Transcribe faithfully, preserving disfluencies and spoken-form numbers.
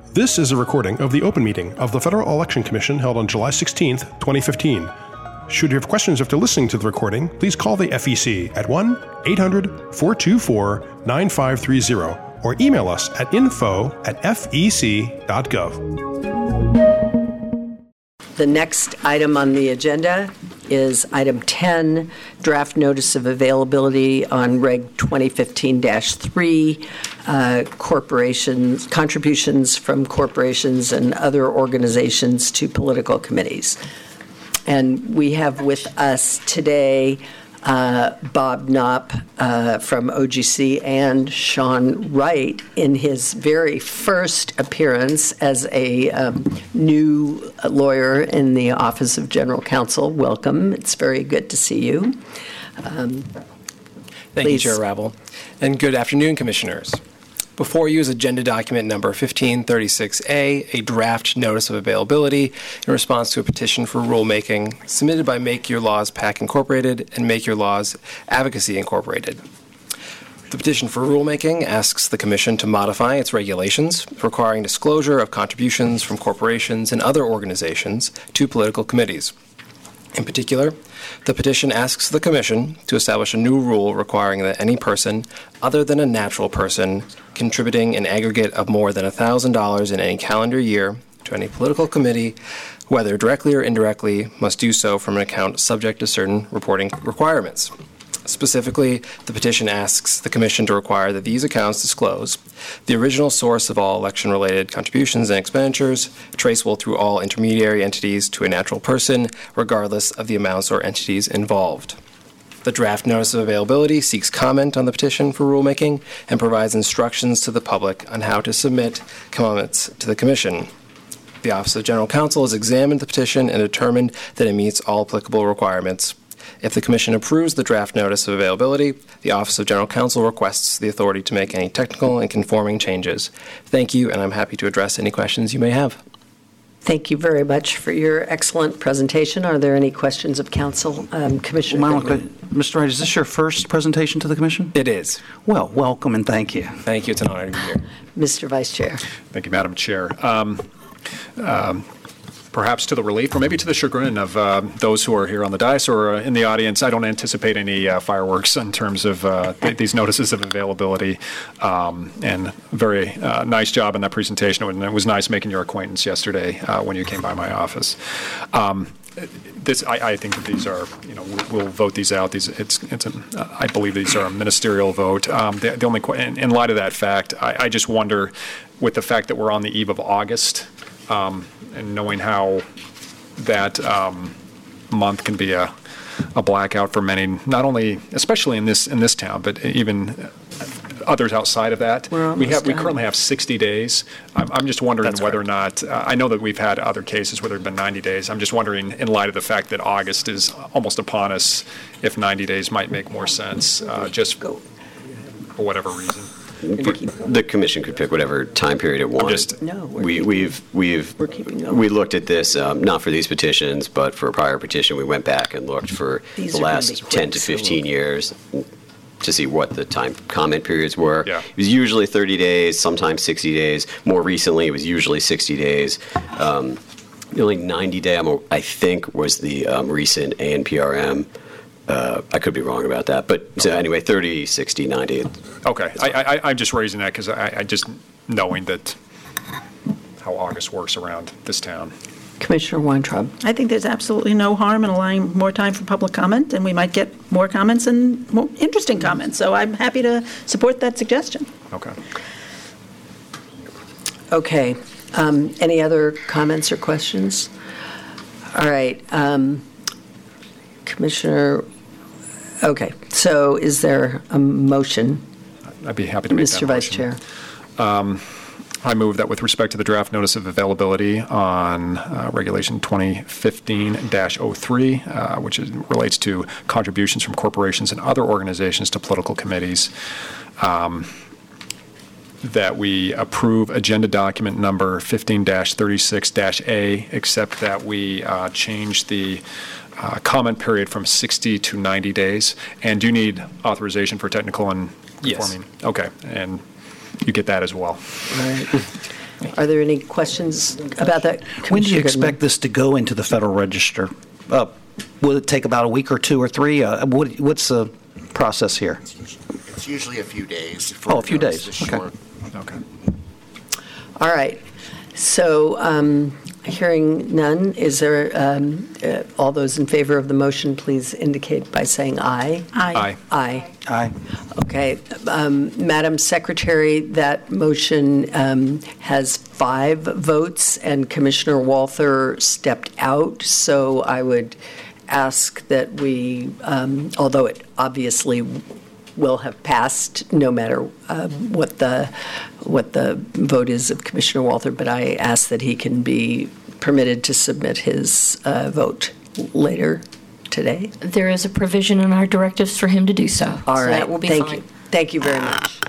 This is a recording of the open meeting of the Federal Election Commission held on July sixteenth, twenty fifteen. Should you have questions after listening to the recording, please call the F E C at one eight hundred, four two four, nine five three zero or email us at info at f e c dot gov. The next item on the agenda is item ten, draft notice of availability on Reg twenty fifteen dash three, uh, corporations, contributions from corporations and other organizations to political committees. And we have with us today uh, Bob Knopp uh, from O G C and Sean Wright in his very first appearance as a um, new lawyer in the Office of General Counsel. Welcome. It's very good to see you. Um, Thank please. you, Chair Ravel. And good afternoon, Commissioners. Before you is Agenda Document Number fifteen thirty-six A, a draft notice of availability in response to a petition for rulemaking submitted by Make Your Laws PAC Incorporated and Make Your Laws Advocacy Incorporated. The petition for rulemaking asks the Commission to modify its regulations requiring disclosure of contributions from corporations and other organizations to political committees. In particular, the petition asks the Commission to establish a new rule requiring that any person other than a natural person contributing an aggregate of more than one thousand dollars in any calendar year to any political committee, whether directly or indirectly, must do so from an account subject to certain reporting requirements. Specifically, the petition asks the Commission to require that these accounts disclose the original source of all election-related contributions and expenditures, traceable through all intermediary entities to a natural person, regardless of the amounts or entities involved. The draft notice of availability seeks comment on the petition for rulemaking and provides instructions to the public on how to submit comments to the Commission. The Office of General Counsel has examined the petition and determined that it meets all applicable requirements. If the Commission approves the draft notice of availability, the Office of General Counsel requests the authority to make any technical and conforming changes. Thank you, and I'm happy to address any questions you may have. Thank you very much for your excellent presentation. Are there any questions of Council? Um, Commissioner well, Mister Wright, is this your first presentation to the Commission? It is. Well, welcome and thank you. Thank you. It's an honor to be here. Mister Vice Chair. Thank you, Madam Chair. Um, um, Perhaps to the relief, or maybe to the chagrin of uh, those who are here on the dais or uh, in the audience, I don't anticipate any uh, fireworks in terms of uh, th- these notices of availability. Um, and very uh, nice job in that presentation. And it was nice making your acquaintance yesterday uh, when you came by my office. Um, this, I, I think that these are, you know, we'll, we'll vote these out. These, it's, it's. A, uh, I believe these are a ministerial vote. Um, the, the only, in, in light of that fact, I, I just wonder, with the fact that we're on the eve of August. Um, and knowing how that um, month can be a, a blackout for many, not only, especially in this in this town, but even others outside of that. We have we currently have sixty days. I'm, I'm just wondering That's whether correct. or not. Uh, I know that we've had other cases where there have been ninety days. I'm just wondering, in light of the fact that August is almost upon us, if ninety days might make more sense, uh, just for whatever reason. The Commission could pick whatever time period it wants. Just, no, we, we've we've we're keeping going. We looked at this um, not for these petitions, but for a prior petition. We went back and looked for These the last quick, ten to fifteen so years to see what the time comment periods were. Yeah. It was usually thirty days, sometimes sixty days. More recently, it was usually sixty days. Um, the only ninety day, I think, was the um, recent A N P R M. Uh, I could be wrong about that, but so anyway, thirty, sixty, ninety. Okay, I, I, I'm just raising that because I, I just knowing that how August works around this town. Commissioner Weintraub. I think there's absolutely no harm in allowing more time for public comment, and we might get more comments and more interesting comments. So I'm happy to support that suggestion. Okay. Okay. Um, any other comments or questions? All right. Um, Commissioner. Okay, so is there a motion? I'd be happy to make Mister that Vice motion. Chair. Um, I move that with respect to the draft notice of availability on uh, Regulation twenty fifteen dash oh three, uh, which is, relates to contributions from corporations and other organizations to political committees, um, that we approve agenda document number fifteen dash thirty-six dash A, except that we uh, change the Uh, comment period from sixty to ninety days. And do you need authorization for technical and Yes. conforming? Okay, and you get that as well. All right. Are there any questions about that? When do you Commissioner expect Goodman? this to go into the Federal Register? Uh, Will it take about a week or two or three? Uh, what, what's the process here? It's usually a few days. For Oh, a few notice days. to Okay. short. Okay. All right. So, um, hearing none, is there, um, uh, all those in favor of the motion, please indicate by saying aye. Aye. Aye. Aye. Okay. Um, Madam Secretary, that motion um, has five votes, and Commissioner Walther stepped out, so I would ask that we, um, although it obviously will have passed no matter uh, what the what the vote is of Commissioner Walther, but I ask that he can be permitted to submit his uh, vote later today. There is a provision in our directives for him to do so. All so right. that will be Thank fine. you. Thank you very much.